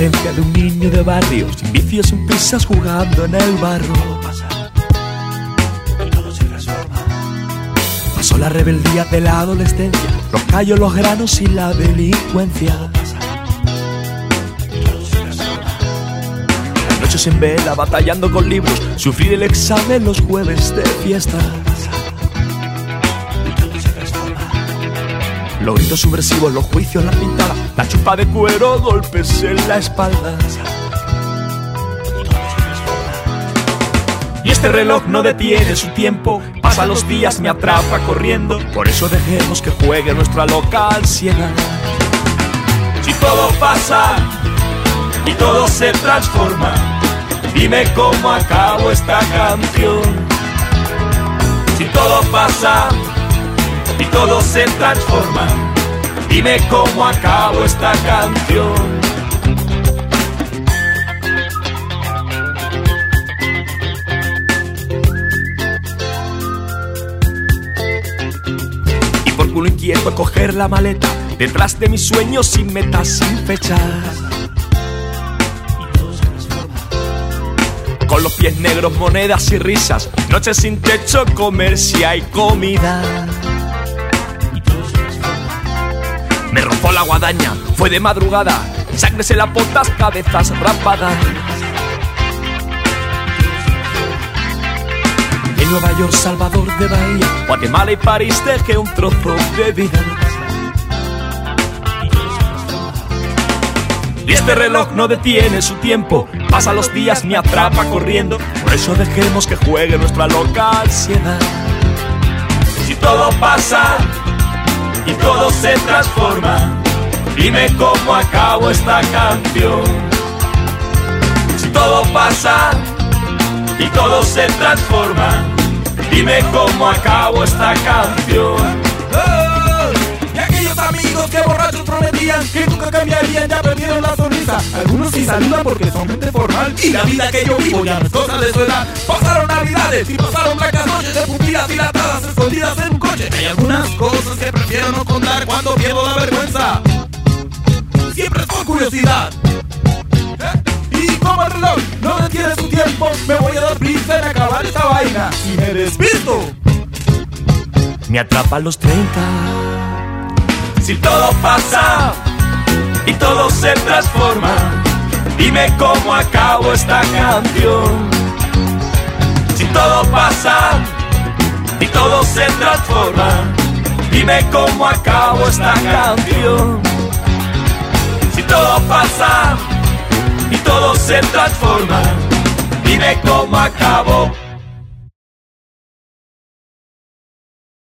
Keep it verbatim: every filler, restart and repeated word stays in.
adolescencia de un niño de barrio, sin vicios, sin prisas, jugando en el barro. Y todo se transforma. Pasó la rebeldía de la adolescencia, los callos, los granos y la delincuencia. Y todo se transforma. Las noches en vela, batallando con libros, sufrir el examen los jueves de fiesta. Los gritos subversivos, los juicios, la pintada, la chupa de cuero, golpes en la espalda. Y este reloj no detiene su tiempo, pasa los días, me atrapa corriendo. Por eso dejemos que juegue nuestra loca ansiedad. Si todo pasa y todo se transforma, dime cómo acabo esta canción. Si todo pasa y todo se transforma, dime cómo acabo esta canción. Y por culo inquieto coger la maleta, detrás de mis sueños sin metas, sin fechas. Y todo se transforma. Con los pies negros, monedas y risas, noches sin techo, comer si hay comida. Me rozó la guadaña, fue de madrugada, sangre en las botas, cabezas rapadas. En Nueva York, Salvador de Bahía, Guatemala y París dejé un trozo de vida. Y este reloj no detiene su tiempo, pasa los días, me atrapa corriendo. Por eso dejemos que juegue nuestra loca ansiedad. Si todo pasa y todo se transforma, dime cómo acabo esta canción. Si todo pasa y todo se transforma, dime cómo acabo esta canción. Oh, y aquellos amigos que borrachos prometían que nunca cambiarían ya perdieron la sonrisa. Algunos sí saludan porque son gente formal, y la vida que yo vivo ya no es cosa de su edad. Pasaron navidades y pasaron blancas noches de putidas dilatadas escondidas en un coche. Hay algunas cosas que prefiero no contar cuando pierdo la vergüenza, siempre es con curiosidad. ¿Eh? Y como el reloj no detiene su tiempo, me voy a dar prisa en acabar esta vaina y me despisto. Me atrapan los treinta. Si todo pasa y todo se transforma, dime cómo acabo esta canción. Si todo pasa y todo se transforma, dime cómo acabo esta canción. Si todo pasa y todo se transforma, dime cómo acabo